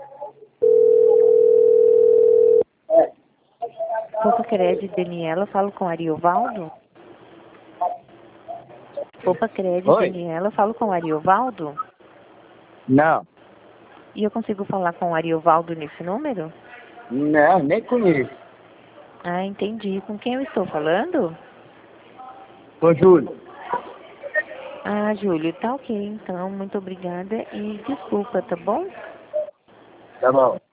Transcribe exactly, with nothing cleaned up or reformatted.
Opa, Cred, Daniela, falo com Ariovaldo. Opa, Cred, Oi? Daniela, falo com Ariovaldo. Não. E eu consigo falar com o Ariovaldo nesse número? Não, nem conheço. Ah, entendi. Com quem eu estou falando? Ô, Júlio. Ah, Júlio, tá ok, então. Muito obrigada e desculpa, tá bom? Tá bom.